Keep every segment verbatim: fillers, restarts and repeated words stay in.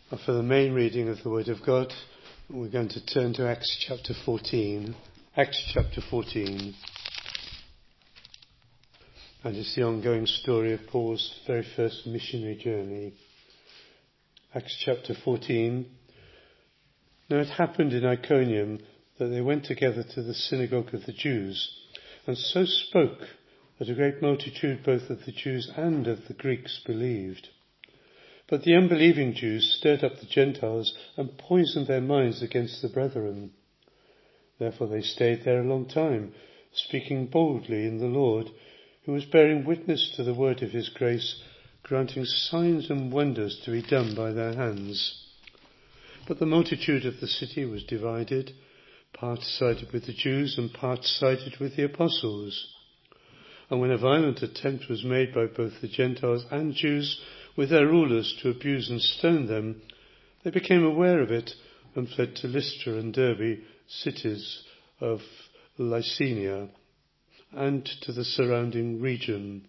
For the main reading of the Word of God, we're going to turn to Acts chapter fourteen. Acts chapter fourteen. And it's the ongoing story of Paul's very first missionary journey. Acts chapter fourteen. Now it happened in Iconium that they went together to the synagogue of the Jews, and so spoke that a great multitude both of the Jews and of the Greeks believed. But the unbelieving Jews stirred up the Gentiles and poisoned their minds against the brethren. Therefore they stayed there a long time, speaking boldly in the Lord, who was bearing witness to the word of his grace, granting signs and wonders to be done by their hands. But the multitude of the city was divided. Part sided with the Jews and part sided with the apostles. And when a violent attempt was made by both the Gentiles and Jews with their rulers to abuse and stone them, they became aware of it and fled to Lystra and Derbe, cities of Lycaonia, and to the surrounding region.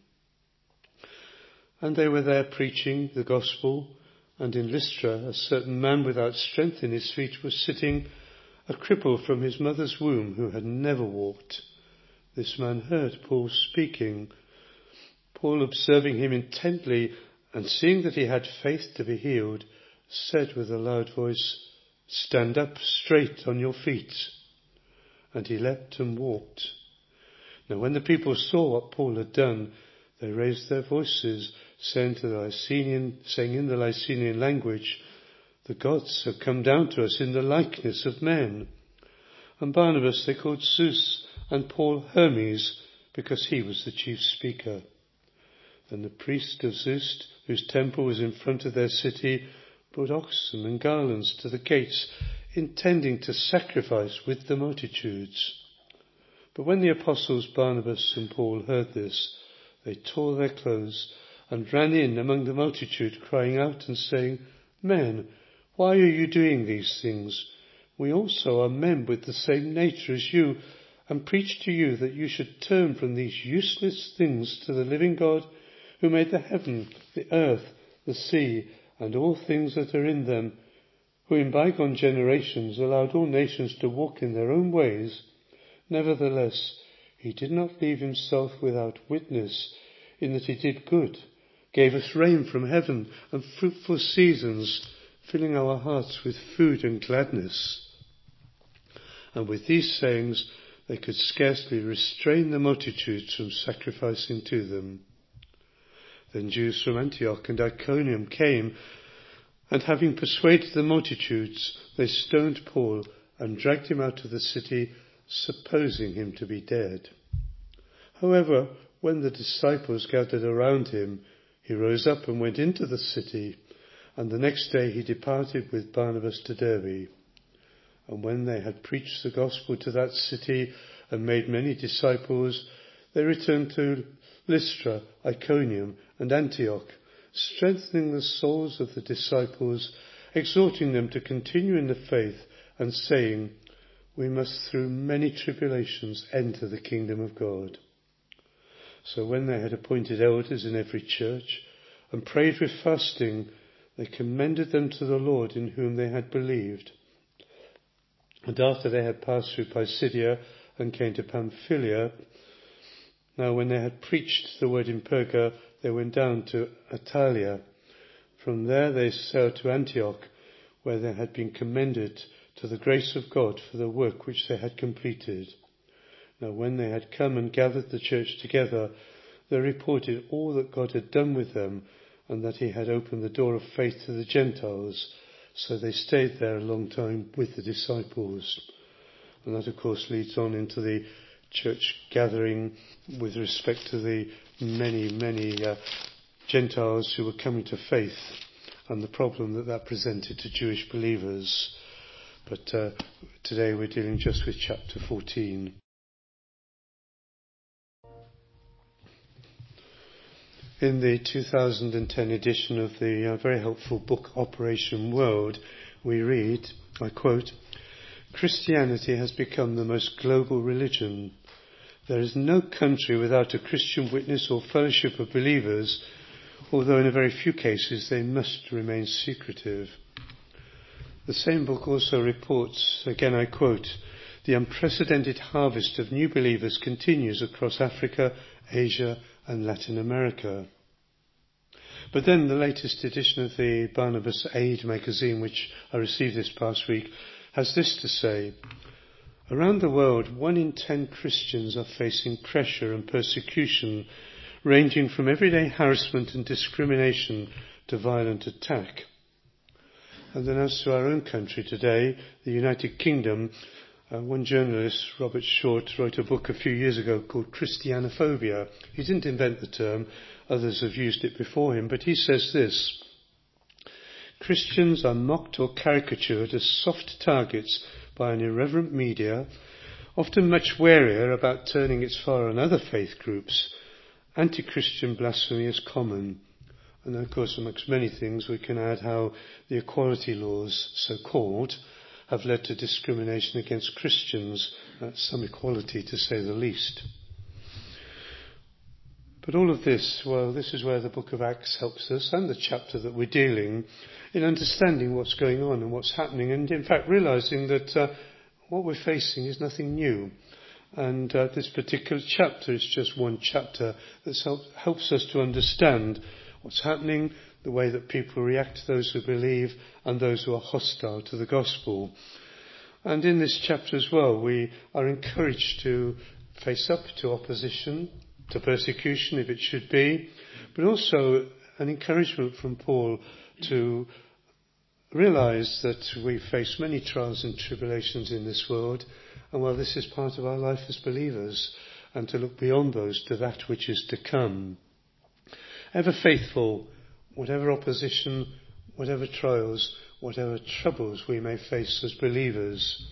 And they were there preaching the gospel, and in Lystra a certain man without strength in his feet was sitting, a cripple from his mother's womb, who had never walked. This man heard Paul speaking. Paul, observing him intently, and seeing that he had faith to be healed, said with a loud voice, "Stand up straight on your feet." And he leapt and walked. Now when the people saw what Paul had done, they raised their voices, saying to the Lycaonian, saying in the Lycaonian language, "The gods have come down to us in the likeness of men." And Barnabas they called Zeus, and Paul Hermes, because he was the chief speaker. Then the priest of Zeus, whose temple was in front of their city, brought oxen and garlands to the gates, intending to sacrifice with the multitudes. But when the apostles Barnabas and Paul heard this, they tore their clothes and ran in among the multitude, crying out and saying, "Men, why are you doing these things? We also are men with the same nature as you, and preach to you that you should turn from these useless things to the living God, who made the heaven, the earth, the sea, and all things that are in them, who in bygone generations allowed all nations to walk in their own ways. Nevertheless, he did not leave himself without witness, in that he did good, gave us rain from heaven and fruitful seasons, filling our hearts with food and gladness." And with these sayings they could scarcely restrain the multitudes from sacrificing to them. Then Jews from Antioch and Iconium came, and having persuaded the multitudes, they stoned Paul and dragged him out of the city, supposing him to be dead. However, when the disciples gathered around him, he rose up and went into the city, and the next day he departed with Barnabas to Derbe. And when they had preached the gospel to that city and made many disciples, they returned to Lystra, Iconium, and Antioch, strengthening the souls of the disciples, exhorting them to continue in the faith, and saying, "We must through many tribulations enter the kingdom of God." So when they had appointed elders in every church, and prayed with fasting, they commended them to the Lord in whom they had believed. And after they had passed through Pisidia and came to Pamphylia, now when they had preached the word in Perga, they went down to Attalia. From there they sailed to Antioch, where they had been commended to the grace of God for the work which they had completed. Now when they had come and gathered the church together, they reported all that God had done with them, and that he had opened the door of faith to the Gentiles. So they stayed there a long time with the disciples. And that, of course, leads on into the church gathering with respect to the many, many uh, Gentiles who were coming to faith, and the problem that that presented to Jewish believers. But uh, today we're dealing just with chapter fourteen. In the two thousand ten edition of the uh, very helpful book Operation World, we read, I quote, "Christianity has become the most global religion. There is no country without a Christian witness or fellowship of believers, although in a very few cases they must remain secretive. The same book also reports, again I quote, "The unprecedented harvest of new believers continues across Africa, Asia and Latin America." But then the latest edition of the Barnabas Aid magazine, which I received this past week, has this to say: "Around the world, one in ten Christians are facing pressure and persecution, ranging from everyday harassment and discrimination to violent attack." And then as to our own country today, the United Kingdom, uh, one journalist, Robert Short, wrote a book a few years ago called Christianophobia. He didn't invent the term, others have used it before him, but he says this: "Christians are mocked or caricatured as soft targets by an irreverent media, often much warier about turning its fire on other faith groups. Anti-Christian blasphemy is common." And of course, amongst many things, we can add how the equality laws, so-called, have led to discrimination against Christians, uh, some equality to say the least. But all of this, well, this is where the book of Acts helps us, and the chapter that we're dealing, in understanding what's going on and what's happening, and in fact realizing that uh, what we're facing is nothing new. And uh, this particular chapter is just one chapter that help, helps us to understand what's happening, the way that people react to those who believe and those who are hostile to the gospel. And in this chapter as well, we are encouraged to face up to opposition, to persecution if it should be, but also an encouragement from Paul to realize that we face many trials and tribulations in this world, and while this is part of our life as believers, and to look beyond those to that which is to come. Ever faithful, whatever opposition, whatever trials, whatever troubles we may face as believers.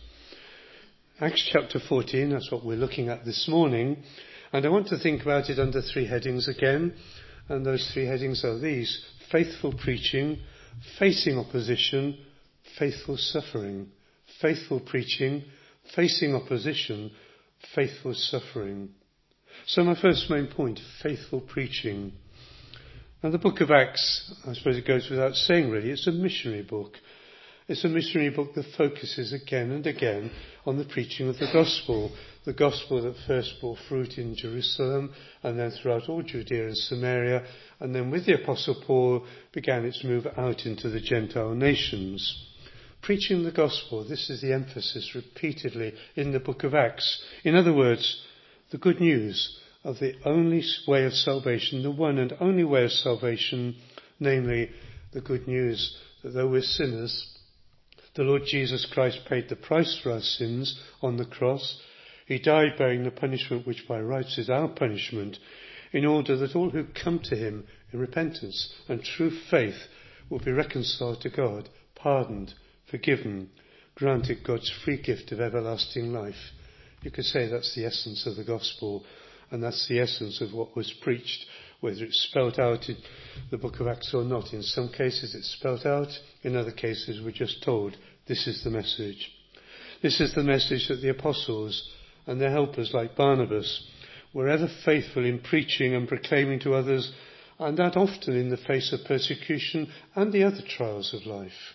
Acts chapter fourteen, that's what we're looking at this morning, and I want to think about it under three headings again, and those three headings are these: faithful preaching, facing opposition, faithful suffering. Faithful preaching, facing opposition, faithful suffering. So my first main point, faithful preaching. Now the book of Acts, I suppose it goes without saying really, it's a missionary book. It's a missionary book that focuses again and again on the preaching of the gospel. The gospel that first bore fruit in Jerusalem and then throughout all Judea and Samaria, and then with the Apostle Paul began its move out into the Gentile nations. Preaching the gospel, this is the emphasis repeatedly in the book of Acts. In other words, the good news of the only way of salvation, the one and only way of salvation, namely the good news that though we're sinners, the Lord Jesus Christ paid the price for our sins on the cross. He died bearing the punishment which by rights is our punishment, in order that all who come to him in repentance and true faith will be reconciled to God, pardoned, forgiven, granted God's free gift of everlasting life. You could say that's the essence of the gospel, and that's the essence of what was preached, whether it's spelt out in the book of Acts or not. In some cases it's spelt out, in other cases we're just told this is the message. This is the message that the apostles and their helpers like Barnabas were ever faithful in preaching and proclaiming to others, and that often in the face of persecution and the other trials of life.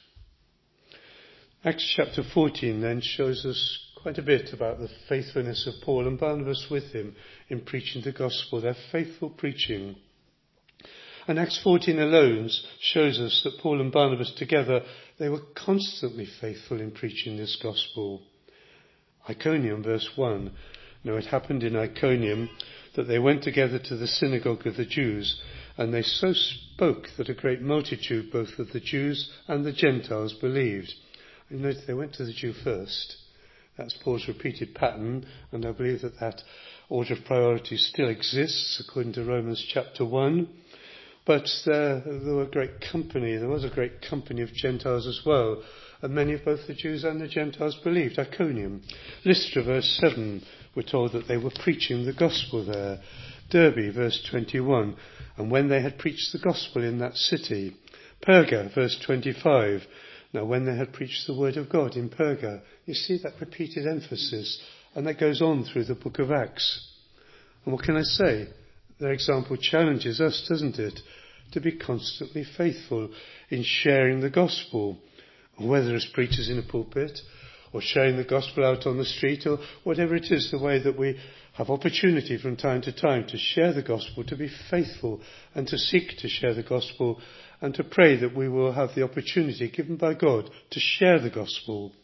Acts chapter fourteen then shows us quite a bit about the faithfulness of Paul and Barnabas with him in preaching the gospel, their faithful preaching. And Acts fourteen alone shows us that Paul and Barnabas together, they were constantly faithful in preaching this gospel. Iconium, verse one. Now it happened in Iconium that they went together to the synagogue of the Jews, and they so spoke that a great multitude, both of the Jews and the Gentiles, believed. You notice they went to the Jew first. That's Paul's repeated pattern, and I believe that that order of priority still exists according to Romans chapter one. But there, there were great company, there was a great company of Gentiles as well, and many of both the Jews and the Gentiles believed. Iconium. Lystra, verse seven, we're told that they were preaching the gospel there. Derbe, verse twenty-one, and when they had preached the gospel in that city. Perga, verse twenty-five, now when they had preached the word of God in Perga. You see that repeated emphasis, and that goes on through the book of Acts. And what can I say? Their example challenges us, doesn't it, to be constantly faithful in sharing the gospel. whether as preachers in a pulpit or sharing the gospel out on the street or whatever it is, the way that we have opportunity from time to time to share the gospel, to be faithful and to seek to share the gospel and to pray that we will have the opportunity given by God to share the gospel.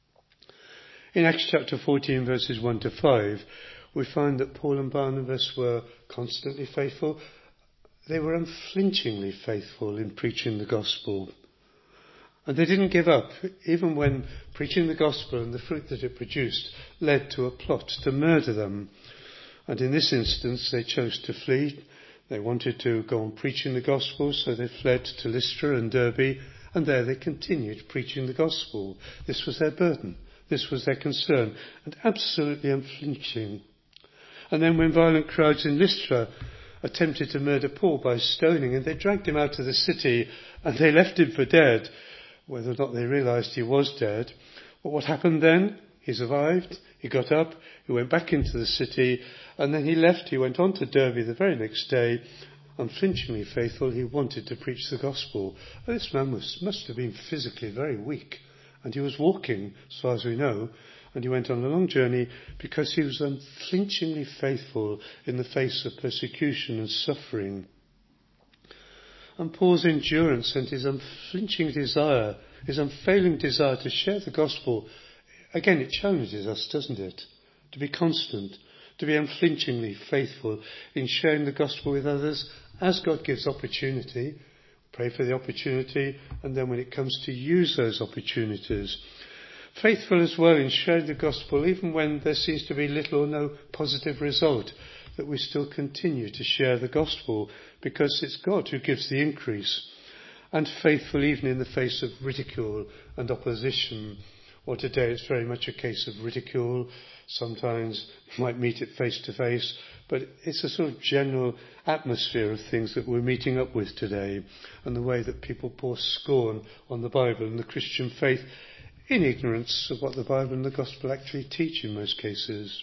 In Acts chapter fourteen verses one to five, we find that Paul and Barnabas were constantly faithful. They were unflinchingly faithful in preaching the gospel. And they didn't give up, even when preaching the gospel and the fruit that it produced led to a plot to murder them. And in this instance, they chose to flee. They wanted to go on preaching the gospel, so they fled to Lystra and Derbe, and there they continued preaching the gospel. This was their burden. This was their concern, and absolutely unflinching. And then when violent crowds in Lystra attempted to murder Paul by stoning, and they dragged him out of the city, and they left him for dead, whether or not they realised he was dead. But what happened then? He survived, he got up, he went back into the city, and then he left. He went on to Derbe the very next day, unflinchingly faithful. He wanted to preach the gospel. And this man was, must have been physically very weak, and he was walking, as far as we know, and he went on a long journey because he was unflinchingly faithful in the face of persecution and suffering. And Paul's endurance and his unflinching desire, his unfailing desire to share the gospel, again, it challenges us, doesn't it? To be constant, to be unflinchingly faithful in sharing the gospel with others as God gives opportunity. Pray for the opportunity, and then when it comes to use those opportunities. Faithful as well in sharing the gospel, even when there seems to be little or no positive result, that we still continue to share the gospel, because it's God who gives the increase. And faithful even in the face of ridicule and opposition. Or today it's very much a case of ridicule. Sometimes you might meet it face to face, but it's a sort of general atmosphere of things that we're meeting up with today, and the way that people pour scorn on the Bible and the Christian faith in ignorance of what the Bible and the gospel actually teach in most cases.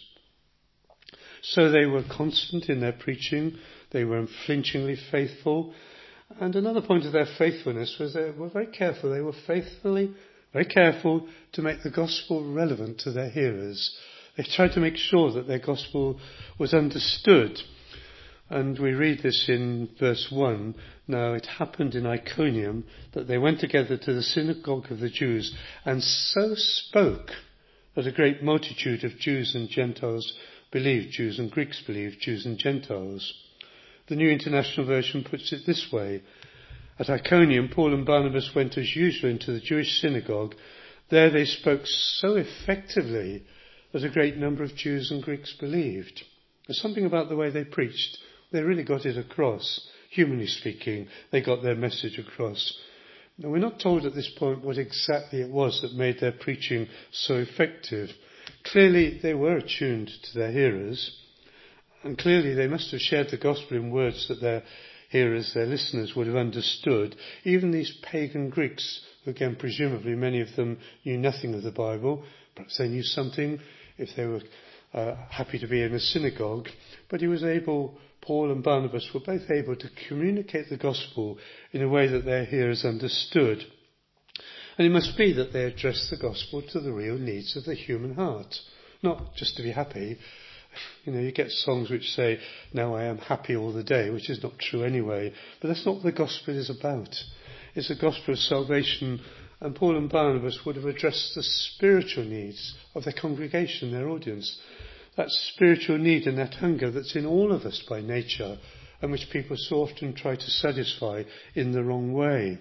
So they were constant in their preaching, they were unflinchingly faithful, and another point of their faithfulness was they were very careful, they were faithfully, very careful to make the gospel relevant to their hearers. They tried to make sure that their gospel was understood. And we read this in verse one. Now it happened in Iconium that they went together to the synagogue of the Jews and so spoke that a great multitude of Jews and Gentiles believed. Jews and Greeks believed, Jews and Gentiles. The New International Version puts it this way. At Iconium, Paul and Barnabas went as usual into the Jewish synagogue. There they spoke so effectively that a great number of Jews and Greeks believed. There's something about the way they preached. They really got it across. Humanly speaking, they got their message across. Now, we're not told at this point what exactly it was that made their preaching so effective. Clearly, they were attuned to their hearers, and clearly they must have shared the gospel in words that their hearers, their listeners, would have understood. Even these pagan Greeks, who again, presumably many of them knew nothing of the Bible, perhaps they knew something if they were uh, happy to be in a synagogue, but he was able, Paul and Barnabas were both able to communicate the gospel in a way that their hearers understood. And it must be that they addressed the gospel to the real needs of the human heart, not just to be happy. You know, you get songs which say, now I am happy all the day, which is not true anyway. But that's not what the gospel is about. It's a gospel of salvation, and Paul and Barnabas would have addressed the spiritual needs of their congregation, their audience. That spiritual need and that hunger that's in all of us by nature, and which people so often try to satisfy in the wrong way.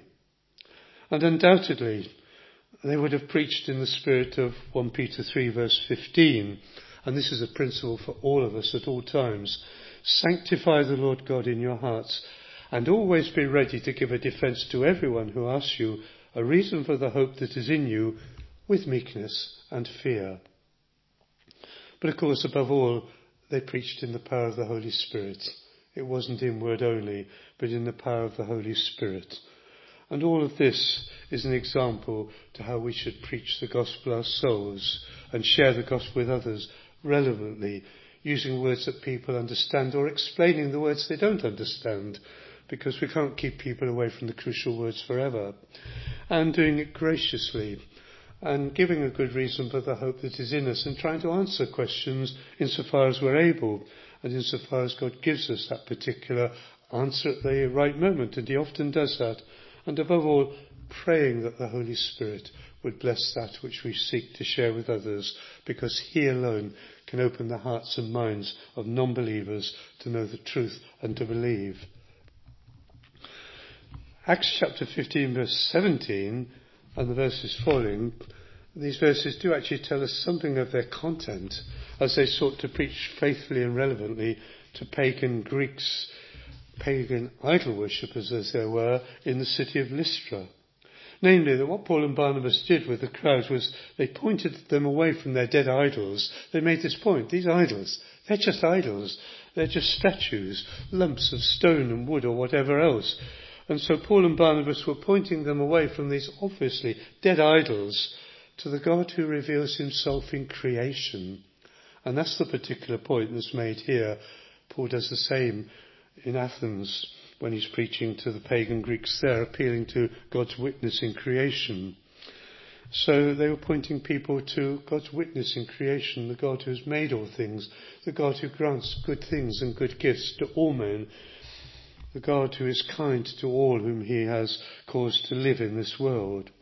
And undoubtedly, they would have preached in the spirit of First Peter three verse fifteen, and this is a principle for all of us at all times. Sanctify the Lord God in your hearts, and always be ready to give a defence to everyone who asks you a reason for the hope that is in you, with meekness and fear. But of course, above all, they preached in the power of the Holy Spirit. It wasn't in word only, but in the power of the Holy Spirit. And all of this is an example to how we should preach the gospel ourselves and share the gospel with others relevantly, using words that people understand or explaining the words they don't understand, because we can't keep people away from the crucial words forever, and doing it graciously, and giving a good reason for the hope that is in us, and trying to answer questions insofar as we're able, and insofar as God gives us that particular answer at the right moment, and he often does that. And above all, praying that the Holy Spirit would bless that which we seek to share with others, because he alone can open the hearts and minds of non-believers to know the truth and to believe. Acts chapter fifteen verse seventeen and the verses following, these verses do actually tell us something of their content as they sought to preach faithfully and relevantly to pagan Greeks, pagan idol worshippers as there were in the city of Lystra. Namely, that what Paul and Barnabas did with the crowd was they pointed them away from their dead idols. They made this point: these idols, they're just idols. They're just statues, lumps of stone and wood or whatever else. And so Paul and Barnabas were pointing them away from these obviously dead idols to the God who reveals himself in creation. And that's the particular point that's made here. Paul does the same in Athens when he's preaching to the pagan Greeks there, appealing to God's witness in creation. So they were pointing people to God's witness in creation, the God who has made all things, the God who grants good things and good gifts to all men, the God who is kind to all whom he has caused to live in this world.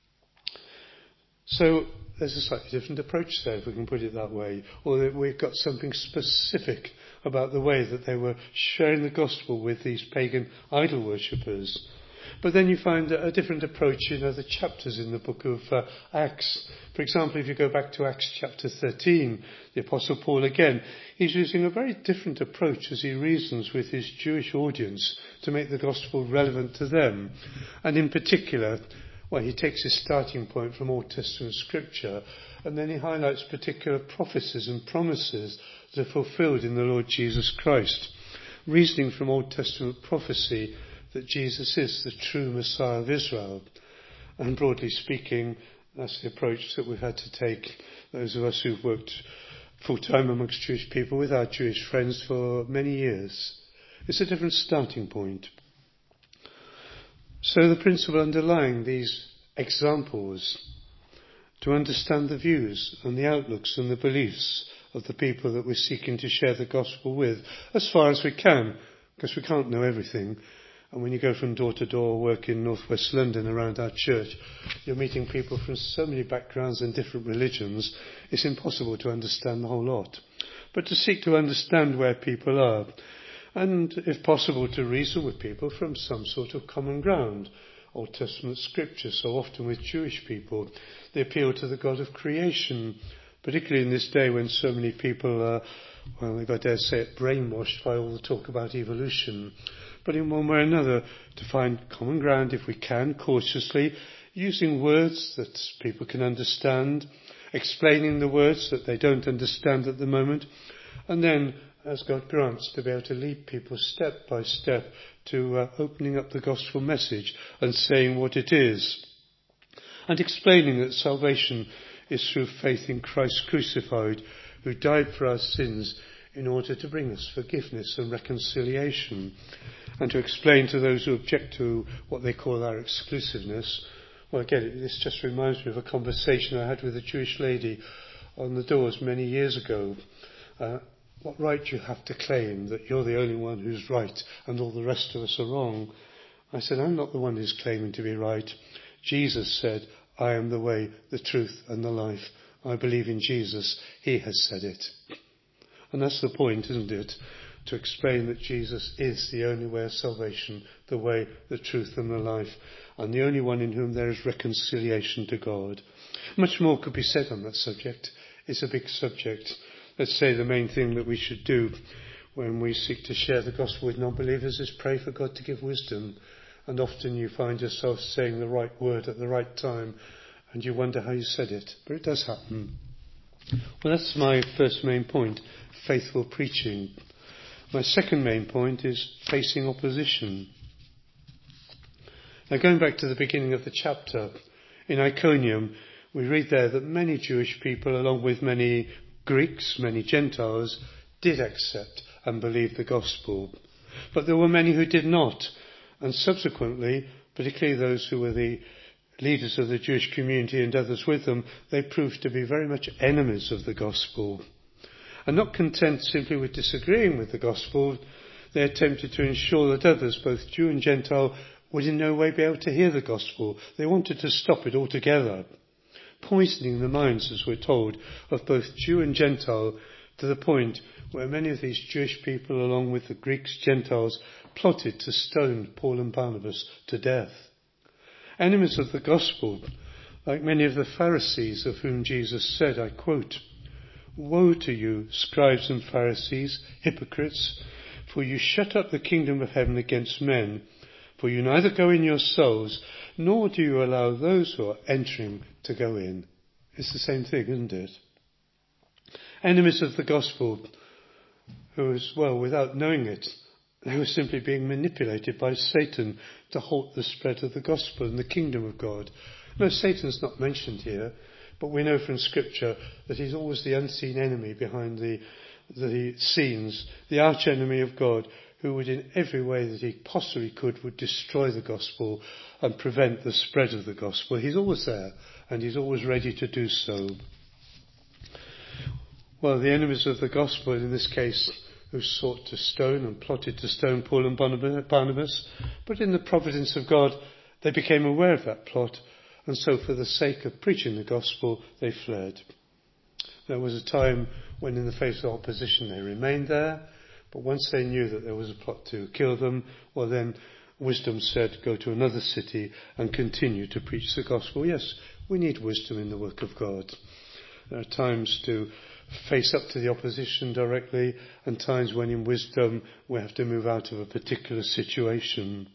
So there's a slightly different approach there, if we can put it that way, or that we've got something specific about the way that they were sharing the gospel with these pagan idol worshippers. But then you find a different approach in other chapters in the book of uh, Acts. For example, if you go back to Acts chapter thirteen, the Apostle Paul again, he's using a very different approach as he reasons with his Jewish audience to make the gospel relevant to them. And in particular, well, he takes his starting point from Old Testament scripture, and then he highlights particular prophecies and promises that are fulfilled in the Lord Jesus Christ, reasoning from Old Testament prophecy that Jesus is the true Messiah of Israel. And broadly speaking, that's the approach that we've had to take, those of us who've worked full-time amongst Jewish people with our Jewish friends for many years. It's a different starting point. So the principle underlying these examples, to understand the views and the outlooks and the beliefs of the people that we're seeking to share the gospel with, as far as we can, because we can't know everything. And when you go from door to door, work in northwest London around our church, you're meeting people from so many backgrounds and different religions, it's impossible to understand the whole lot. But to seek to understand where people are, and if possible to reason with people from some sort of common ground. Old Testament scripture, so often with Jewish people, they appeal to the God of creation, particularly in this day when so many people are, well, if I dare say it, brainwashed by all the talk about evolution. But in one way or another, to find common ground, if we can, cautiously, using words that people can understand, explaining the words that they don't understand at the moment, and then, as God grants, to be able to lead people step by step to uh, opening up the gospel message and saying what it is, and explaining that salvation is through faith in Christ crucified, who died for our sins in order to bring us forgiveness and reconciliation, and to explain to those who object to what they call our exclusiveness. Well, again, this just reminds me of a conversation I had with a Jewish lady on the doors many years ago. Uh, What right do you have to claim that you're the only one who's right and all the rest of us are wrong? I said, I'm not the one who's claiming to be right. Jesus said, I am the way, the truth and the life. I believe in Jesus. He has said it. And that's the point, isn't it? To explain that Jesus is the only way of salvation, the way, the truth and the life, and the only one in whom there is reconciliation to God. Much more could be said on that subject. It's a big subject. Let's say the main thing that we should do when we seek to share the gospel with non-believers is pray for God to give wisdom. And often you find yourself saying the right word at the right time and you wonder how you said it. But it does happen. Well, that's my first main point, faithful preaching. My second main point is facing opposition. Now, going back to the beginning of the chapter, in Iconium, we read there that many Jewish people, along with many Greeks, many Gentiles, did accept and believe the gospel. But there were many who did not, And subsequently, particularly those who were the leaders of the Jewish community and others with them, they proved to be very much enemies of the gospel. And not content simply with disagreeing with the gospel, they attempted to ensure that others, both Jew and Gentile, would in no way be able to hear the gospel. They wanted to stop it altogether, poisoning the minds, as we're told, of both Jew and Gentile, to the point where many of these Jewish people, along with the Greeks, Gentiles, plotted to stone Paul and Barnabas to death. Enemies of the gospel, like many of the Pharisees of whom Jesus said, I quote, "Woe to you, scribes and Pharisees, hypocrites, for you shut up the kingdom of heaven against men, for you neither go in yourselves, nor do you allow those who are entering to go in." It's the same thing, isn't it? Enemies of the gospel, who as well, without knowing it, they were simply being manipulated by Satan to halt the spread of the gospel and the kingdom of God. No, Satan's not mentioned here, but we know from Scripture that he's always the unseen enemy behind the, the scenes, the arch enemy of God, who would in every way that he possibly could would destroy the gospel and prevent the spread of the gospel. He's always there, and he's always ready to do so. Well, the enemies of the gospel, in this case, who sought to stone and plotted to stone Paul and Barnabas, but in the providence of God, they became aware of that plot, and so for the sake of preaching the gospel, they fled. There was a time when in the face of opposition they remained there, but once they knew that there was a plot to kill them, well then wisdom said, go to another city and continue to preach the gospel. Yes, we need wisdom in the work of God. There are times to face up to the opposition directly, and times when in wisdom we have to move out of a particular situation.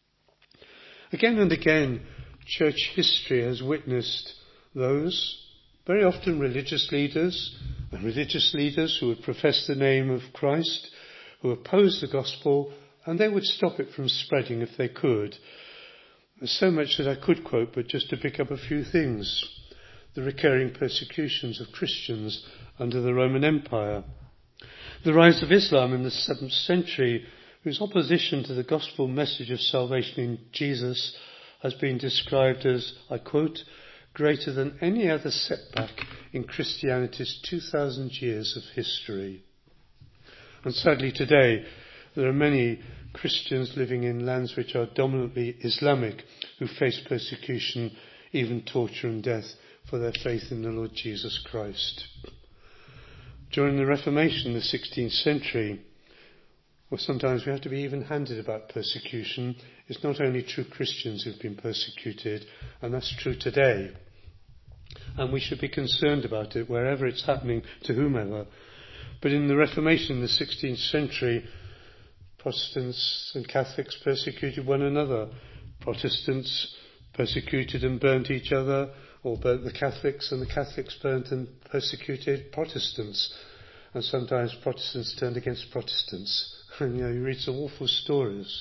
Again and again, church history has witnessed those, very often religious leaders, and religious leaders who would profess the name of Christ, who opposed the gospel, and they would stop it from spreading if they could. There's so much that I could quote, but just to pick up a few things. The recurring persecutions of Christians under the Roman Empire. The rise of Islam in the seventh century, whose opposition to the gospel message of salvation in Jesus has been described as, I quote, greater than any other setback in Christianity's two thousand years of history. And sadly today, there are many Christians living in lands which are dominantly Islamic who face persecution, even torture and death, for their faith in the Lord Jesus Christ. During the Reformation, the sixteenth century, well, sometimes we have to be even-handed about persecution. It's not only true Christians who've been persecuted, and that's true today. And we should be concerned about it wherever it's happening to whomever. But in the Reformation in the sixteenth century, Protestants and Catholics persecuted one another. Protestants persecuted and burnt each other, or burnt the Catholics, and the Catholics burnt and persecuted Protestants. And sometimes Protestants turned against Protestants. And you know, you read some awful stories.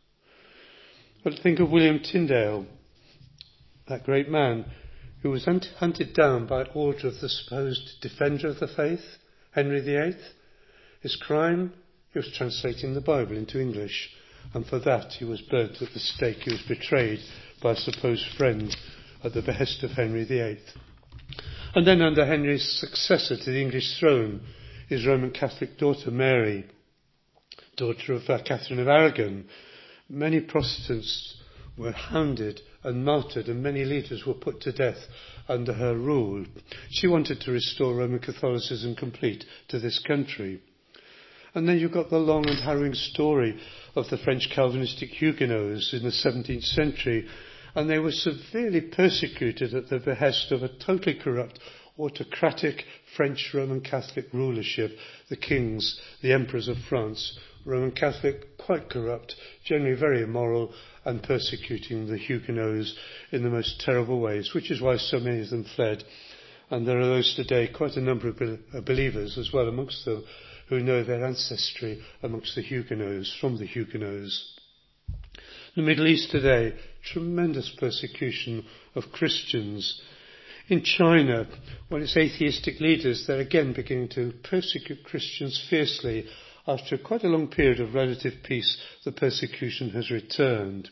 But think of William Tyndale, that great man who was hunted down by order of the supposed defender of the faith, Henry the Eighth. His crime, he was translating the Bible into English, and for that he was burnt at the stake. He was betrayed by a supposed friend at the behest of Henry the Eighth. And then under Henry's successor to the English throne, his Roman Catholic daughter Mary, daughter of uh, Catherine of Aragon, many Protestants were hounded and martyred, and many leaders were put to death under her rule. She wanted to restore Roman Catholicism complete to this country. And then you've got the long and harrowing story of the French Calvinistic Huguenots in the seventeenth century, and they were severely persecuted at the behest of a totally corrupt, autocratic French Roman Catholic rulership, the kings, the emperors of France. Roman Catholic, quite corrupt, generally very immoral, and persecuting the Huguenots in the most terrible ways, which is why so many of them fled. And there are those today, quite a number of believers as well amongst them, who know their ancestry amongst the Huguenots, from the Huguenots. In the Middle East today, tremendous persecution of Christians. In China, well, it's atheistic leaders, they're again beginning to persecute Christians fiercely. after quite a long period of relative peace, the persecution has returned.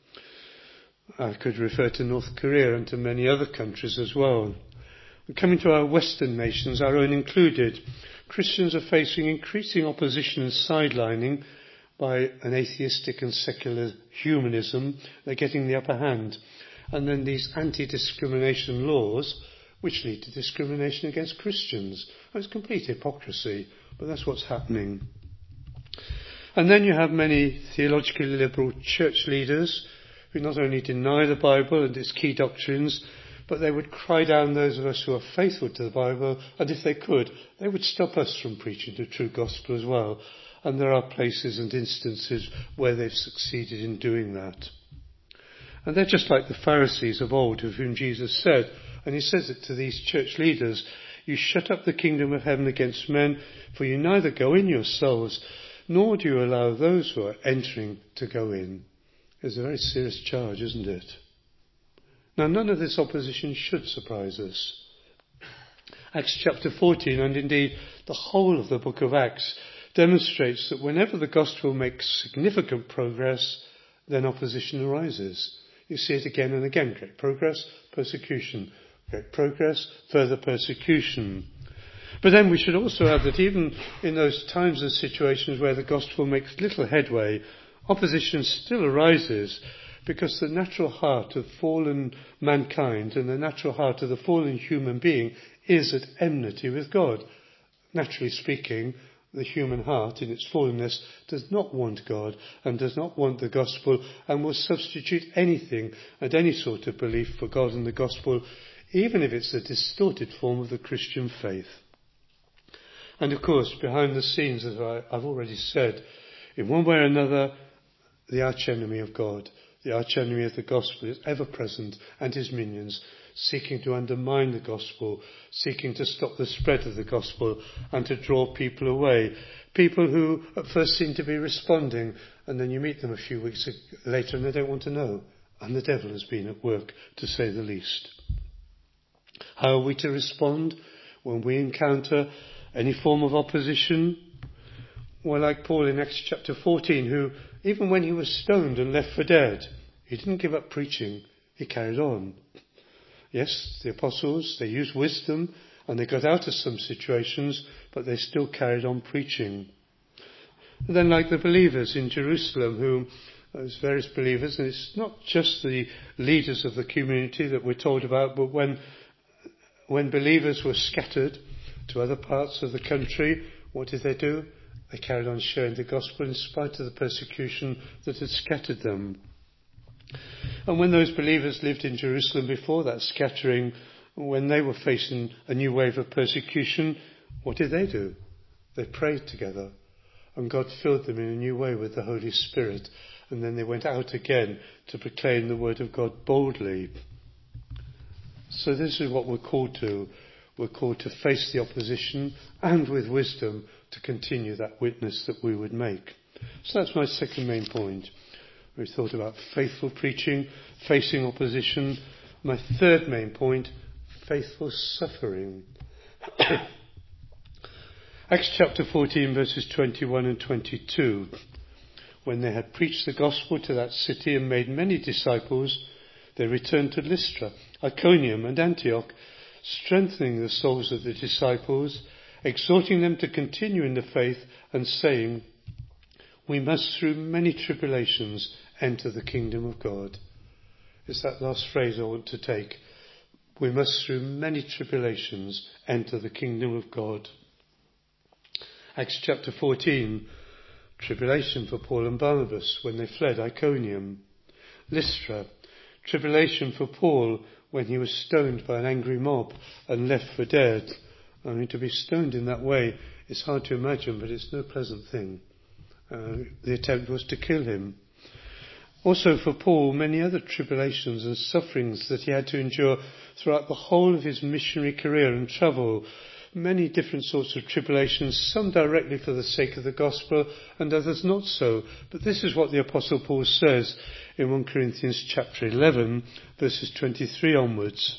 I could refer to North Korea and to many other countries as well. Coming to our Western nations, our own included, Christians are facing increasing opposition and sidelining by an atheistic and secular humanism. They're getting the upper hand. And then these anti-discrimination laws, which lead to discrimination against Christians. Well, it's complete hypocrisy, but that's what's happening. And then you have many theologically liberal church leaders who not only deny the Bible and its key doctrines, but they would cry down those of us who are faithful to the Bible, and if they could, they would stop us from preaching the true gospel as well. And there are places and instances where they've succeeded in doing that. And they're just like the Pharisees of old, of whom Jesus said, and he says it to these church leaders, "You shut up the kingdom of heaven against men, for you neither go in yourselves, nor do you allow those who are entering to go in." It's a very serious charge, isn't it? Now, none of this opposition should surprise us. Acts chapter fourteen, and indeed the whole of the book of Acts, demonstrates that whenever the gospel makes significant progress, then opposition arises. You see it again and again. Great progress, persecution. Great progress, further persecution. But then we should also add that even in those times and situations where the gospel makes little headway, opposition still arises, because the natural heart of fallen mankind and the natural heart of the fallen human being is at enmity with God. Naturally speaking, the human heart in its fallenness does not want God and does not want the gospel, and will substitute anything and any sort of belief for God and the gospel, even if it's a distorted form of the Christian faith. And of course, behind the scenes, as I, I've already said, in one way or another, the archenemy of God, the archenemy of the gospel, is ever present, and his minions, seeking to undermine the gospel, seeking to stop the spread of the gospel and to draw people away. People who at first seem to be responding, and then you meet them a few weeks later and they don't want to know. And the devil has been at work, to say the least. How are we to respond when we encounter any form of opposition? Well, like Paul in Acts chapter fourteen, who, even when he was stoned and left for dead, he didn't give up preaching, he carried on. Yes, the apostles, they used wisdom and they got out of some situations, but they still carried on preaching. And then like the believers in Jerusalem, who, those various believers, and it's not just the leaders of the community that we're told about, but when, when believers were scattered to other parts of the country, what did they do? They carried on sharing the gospel in spite of the persecution that had scattered them. And when those believers lived in Jerusalem before that scattering, when they were facing a new wave of persecution, what did they do? They prayed together, and God filled them in a new way with the Holy Spirit, and then they went out again to proclaim the word of God boldly. So this is what we're called to. We're called to face the opposition and with wisdom to continue that witness that we would make. So that's my second main point. We thought about faithful preaching, facing opposition. My third main point, faithful suffering. Acts chapter fourteen, verses twenty-one and twenty-two. When they had preached the gospel to that city and made many disciples, they returned to Lystra, Iconium and Antioch, strengthening the souls of the disciples, exhorting them to continue in the faith, and saying, "We must through many tribulations enter the kingdom of God." It's that last phrase I want to take. We must through many tribulations enter the kingdom of God. Acts chapter fourteen, tribulation for Paul and Barnabas when they fled Iconium. Lystra, tribulation for Paul when he was stoned by an angry mob and left for dead. I mean, to be stoned in that way, it's hard to imagine, but it's no pleasant thing. Uh, the attempt was to kill him. Also for Paul, many other tribulations and sufferings that he had to endure throughout the whole of his missionary career and travel. Many different sorts of tribulations, some directly for the sake of the gospel and others not so. But this is what the Apostle Paul says in First Corinthians chapter eleven, verses twenty-three onwards.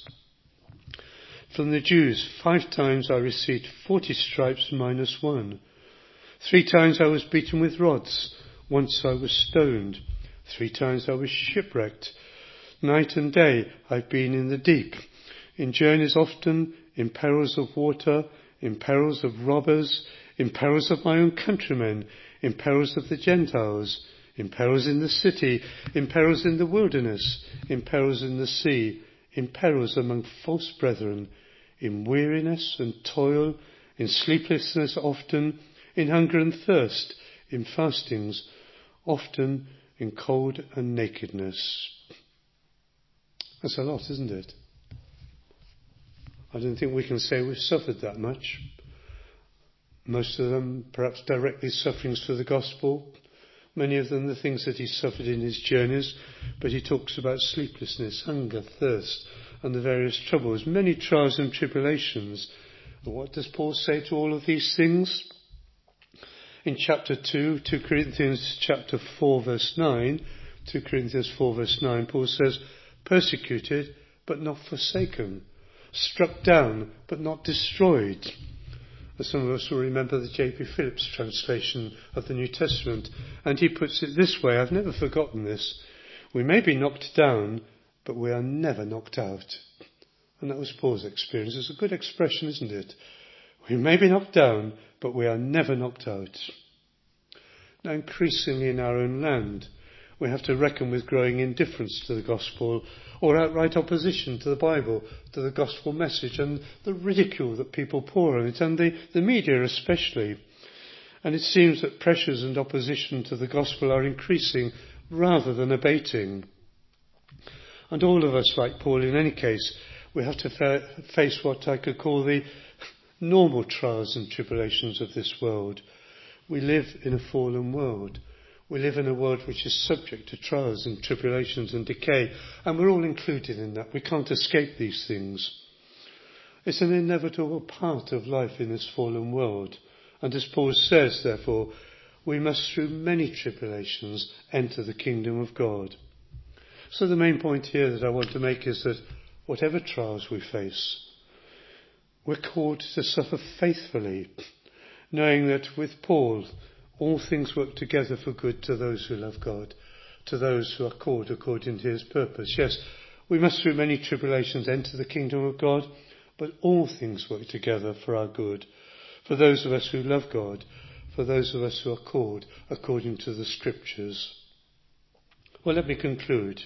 "From the Jews five times I received forty stripes minus one. Three times I was beaten with rods. Once I was stoned. Three times I was shipwrecked. Night and day I've been in the deep, in journeys often, in perils of water, in perils of robbers, in perils of my own countrymen, in perils of the Gentiles, in perils in the city, in perils in the wilderness, in perils in the sea, in perils among false brethren, in weariness and toil, in sleeplessness often, in hunger and thirst, in fastings, often in cold and nakedness. That's a lot, isn't it? I don't think we can say we've suffered that much. Most of them perhaps directly sufferings for the gospel. Many of them the things that he suffered in his journeys. But he talks about sleeplessness, hunger, thirst, and the various troubles, many trials and tribulations. And what does Paul say to all of these things? In chapter two, Second Corinthians chapter four verse nine, Second Corinthians four verse nine, Paul says, persecuted but not forsaken, struck down but not destroyed. As some of us will remember the J P Phillips translation of the New Testament, and he puts it this way, I've never forgotten this, we may be knocked down, but we are never knocked out. And that was Paul's experience. It's a good expression, isn't it? We may be knocked down, but we are never knocked out. Now, increasingly in our own land, we have to reckon with growing indifference to the gospel or outright opposition to the Bible, to the gospel message, and the ridicule that people pour on it, and the, the media especially. And it seems that pressures and opposition to the gospel are increasing rather than abating. And all of us, like Paul in any case, we have to fa- face what I could call the normal trials and tribulations of this world. We live in a fallen world. We live in a world which is subject to trials and tribulations and decay, and we're all included in that. We can't escape these things. It's an inevitable part of life in this fallen world. And as Paul says, therefore, we must through many tribulations enter the kingdom of God. So the main point here that I want to make is that whatever trials we face, we're called to suffer faithfully, knowing that with Paul, all things work together for good to those who love God, to those who are called according to his purpose. Yes, we must through many tribulations enter the kingdom of God, but all things work together for our good, for those of us who love God, for those of us who are called according to the Scriptures. Well, let me conclude.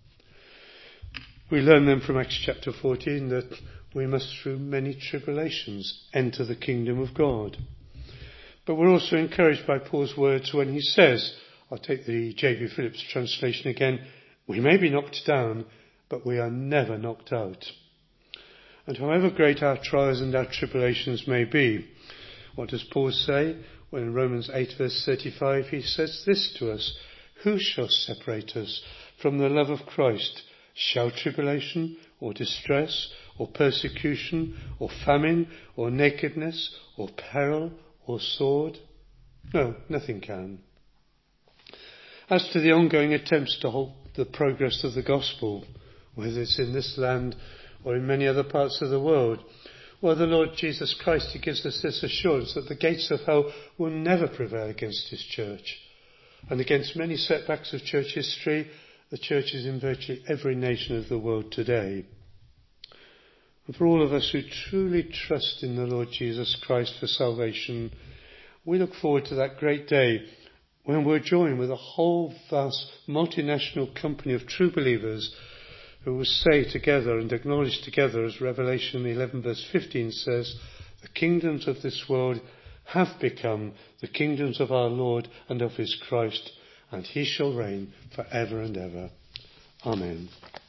We learn then from Acts chapter fourteen that we must through many tribulations enter the kingdom of God. But we're also encouraged by Paul's words when he says, I'll take the J B Phillips translation again, we may be knocked down, but we are never knocked out. And however great our trials and our tribulations may be, what does Paul say? Well, in Romans eight verse thirty-five, he says this to us, who shall separate us from the love of Christ? Shall tribulation, or distress, or persecution, or famine, or nakedness, or peril, or sword? No, nothing can. As to the ongoing attempts to halt the progress of the gospel, whether it's in this land or in many other parts of the world, well, the Lord Jesus Christ, he gives us this assurance that the gates of hell will never prevail against his church. And against many setbacks of church history, the church is in virtually every nation of the world today. And for all of us who truly trust in the Lord Jesus Christ for salvation, we look forward to that great day when we're joined with a whole vast multinational company of true believers who will say together and acknowledge together, as Revelation eleven verse fifteen says, the kingdoms of this world have become the kingdoms of our Lord and of his Christ, and he shall reign for ever and ever. Amen.